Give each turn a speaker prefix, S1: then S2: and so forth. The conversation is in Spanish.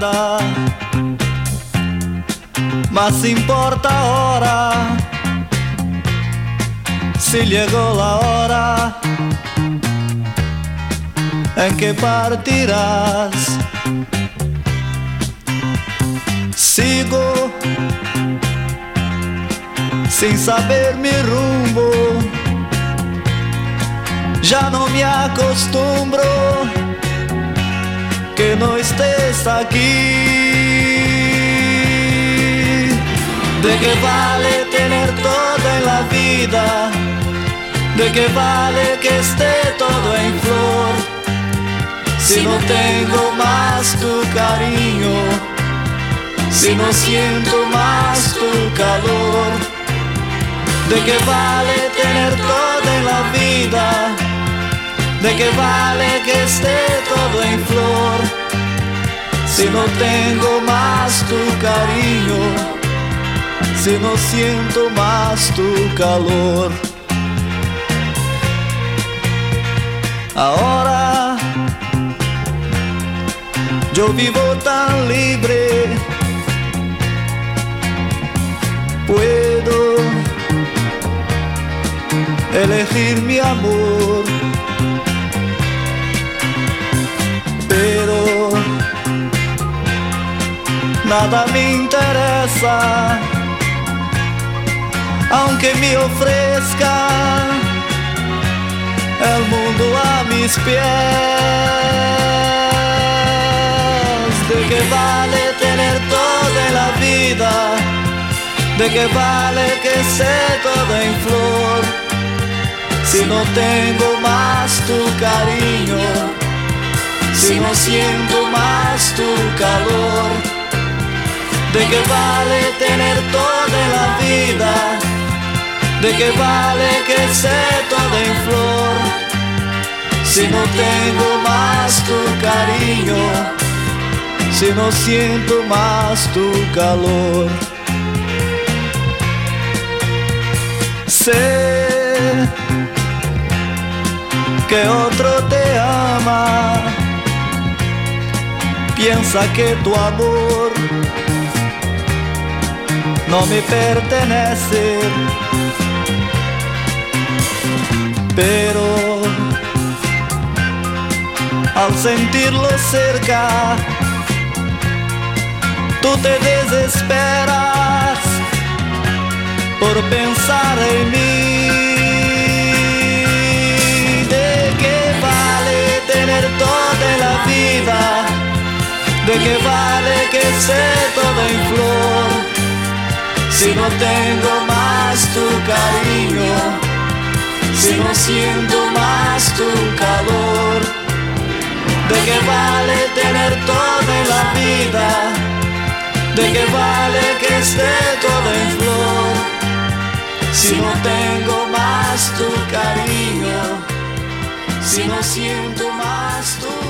S1: nada más importa ahora. Si llegó la hora en que partirás, sigo sin saber mi rumbo. Ya no me acostumbro que no estés aquí. ¿De qué vale tener todo en la vida? ¿De qué vale que esté todo en flor? Si no tengo más tu cariño, si no siento más tu calor. ¿De qué vale tener todo en la vida? ¿De qué vale que esté todo en flor? Si no tengo más tu cariño, si no siento más tu calor. Ahora yo vivo tan libre, puedo elegir mi amor, pero nada me interesa, aunque me ofrezcan el mundo a mis pies. ¿De qué vale tener toda la vida? ¿De qué vale que esté todo en flor? Si no tengo más tu cariño, si no siento más tu calor. ¿De qué vale tener toda la vida? ¿De qué vale que esté todo en flor? Si no tengo más tu cariño, si no siento más tu calor. Sé que otro te ama, piensa que tu amor no me pertenece, pero al sentirlo cerca, tú te desesperas por pensar en mí. ¿De qué vale tener toda la vida? ¿De qué vale que esté todo en flor? Si no tengo más tu cariño, si no siento más tu calor. ¿De qué vale tener toda la vida? ¿De qué vale que esté todo en flor? Si no tengo más tu cariño, si no siento más tu